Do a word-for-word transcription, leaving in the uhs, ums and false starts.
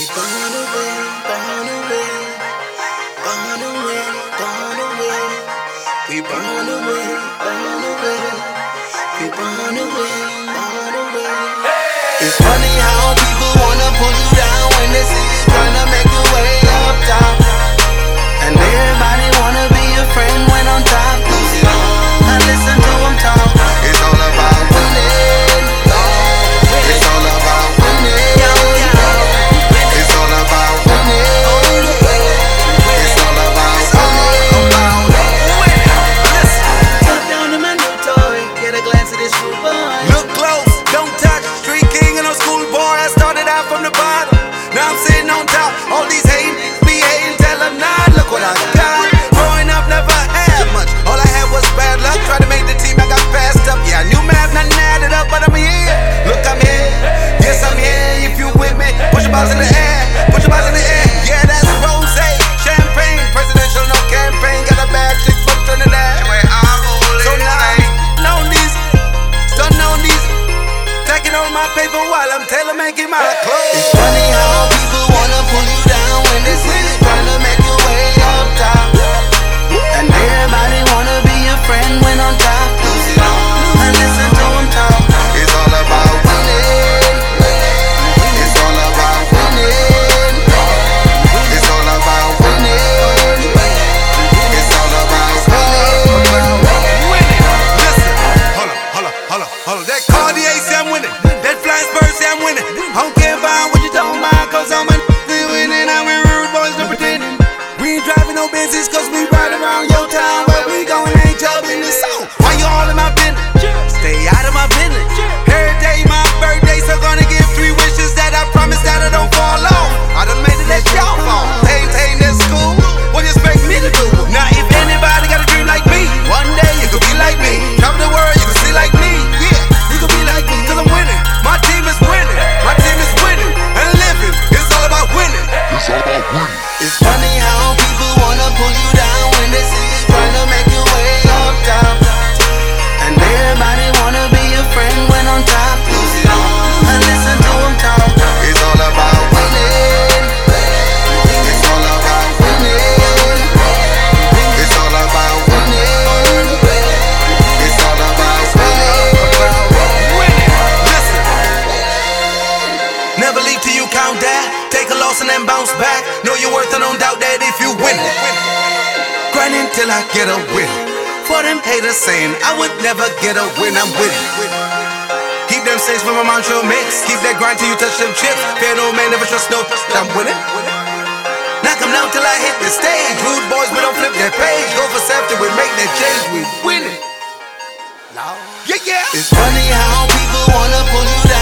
Gone away, gone away, gone away, gone away. We burn away, burn away. We burn away, burn away. It's funny how people wanna pull you down when they see you trying to make your way up top. And everybody wanna be your friend when on top. I listen to them talk. It's all about winning. It's all about winning. It's all about winning. It's all about winning. Look down at my new toy. Get a glance at this food boy. Look close, don't touch. Street king and a school boy. I started out from the bottom. Now I'm sitting on top. All these hating, be hating, tell them nah, look what I got. Growing up, never had much. All I had was bad luck. Tried to make the team, I got passed up. Yeah, I knew math, nothing added up, but I'm here. Look, I'm here. Yes, I'm here. If you with me, push your balls in the air. Put your balls in the air. Yeah, that's rose, champagne. Presidential, no campaign. Got a bad chick from Trinidad. So now, known these, don't know these. Taking on my paper while I'm tailor making my clothes. It's funny how people wanna pull you down when they see you trying to make your way up top. And everybody wanna be your friend when on top. I listen to them talk. It's all about winning. It's all about winning. It's all about winning. It's all about winning. Listen, hold up, hold up, hold up, hold up. That Cartier say I'm winning. That flying Spurs say I'm winning. I don't care about what you don't mind, cause I'm winning. We winning, I'm in rude boys, no pretending. We ain't driving no Benzes, cause we ride around your town. Where we going ain't your business. So, why you all in my business? Stay out of my business. Every day my birthday, so gonna give three wishes that I promise that I don't fall off. I done made it, that's y'all fault. Ain't ain't that school? What you expect me to do? Now if anybody got a dream like me, one day you could be like me. Travel the world, you can see like me. Yeah, you could be like me, cause I'm winning. My team is winning. My team is winning and living. It's all about winning. It's all about winning. It's funny how people wanna pull you down when they see you trying to make your way up top. And everybody wanna be your friend when on top. I listen to them talk. It's all about winning. It's all about winning. It's all about winning. It's all about winning. Listen. Never leave till you count that. Take a loss and then bounce back. Know your worth and don't doubt that if you win it. Grinding till I get a win. For them haters saying I would never get a win, I'm winning. Keep them saints from my mantra mix. Keep that grind till you touch them chips. Fear no man, never trust no. I'm winning. Knock them down till I hit the stage. Rude boys, we don't flip that page. Go for self till we make that change. We winning. Yeah, yeah. It's funny how people wanna pull you down